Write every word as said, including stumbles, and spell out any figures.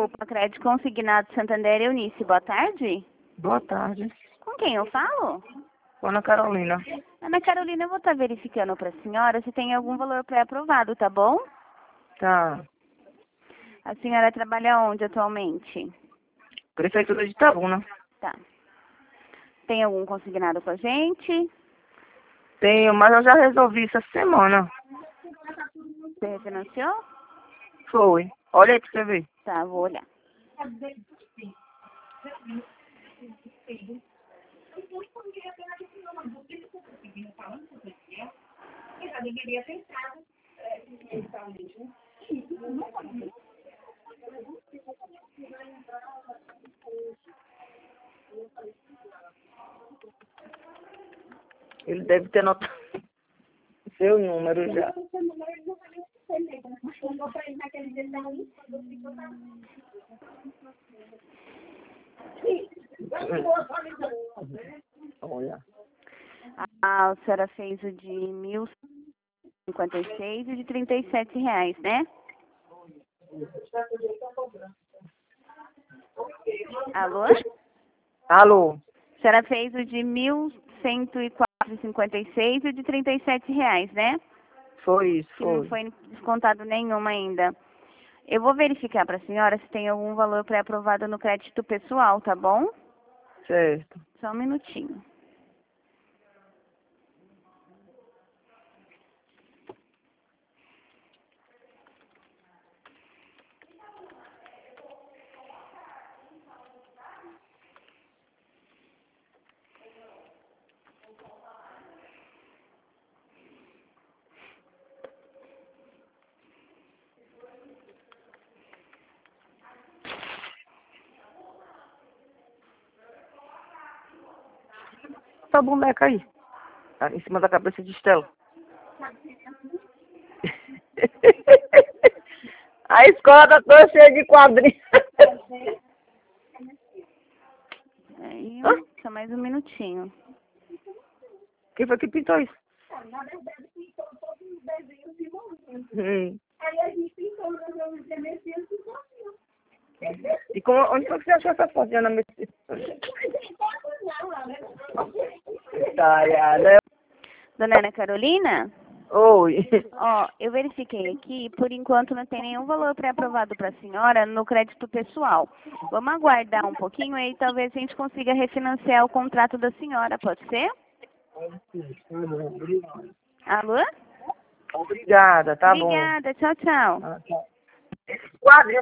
Desculpa, Crédito Consignado Santander Eunice, boa tarde. Boa tarde. Com quem eu falo? Ana Carolina. Ana Carolina, eu vou estar verificando para a senhora se tem algum valor pré-aprovado, tá bom? Tá. A senhora trabalha onde atualmente? Prefeitura de Itabuna. Tá. Tem algum consignado com a gente? Tenho, mas eu já resolvi essa semana. Você refinanciou? Foi. Olha aí pra você ver. Tá, vou olhar. Ele deve ter notado seu número já. Olha. Ah, a senhora fez o de mil e cinquenta e seis e de trinta e sete reais, né? Alô? Alô? A senhora fez o de mil cento e quatro e cinquenta e seis e de trinta e sete reais, né? Foi isso, Que não foi. foi descontado nenhuma ainda. Eu vou verificar para a senhora se tem algum valor pré-aprovado no crédito pessoal, tá bom? Certo. Só um minutinho. Essa boneca aí. Tá em cima da cabeça de Estela. A escola tá toda cheia de quadrinhos. Aí, Hã? só mais um minutinho. Quem foi que pintou isso? Na verdade, pintou todos os desenhos de morrinho. Hum. Aí a gente pintou os desenhos de Messias e morrinho. E como, onde foi que você achou essa foto de Ana Messias? Tá, né? Dona Ana Carolina? Oi. Ó, eu verifiquei aqui, por enquanto não tem nenhum valor pré-aprovado para a senhora no crédito pessoal. Vamos aguardar um pouquinho aí, talvez a gente consiga refinanciar o contrato da senhora, pode ser? Alô? Obrigada, tá bom. Obrigada, tchau, tchau. Ah, tá. Quadrinho.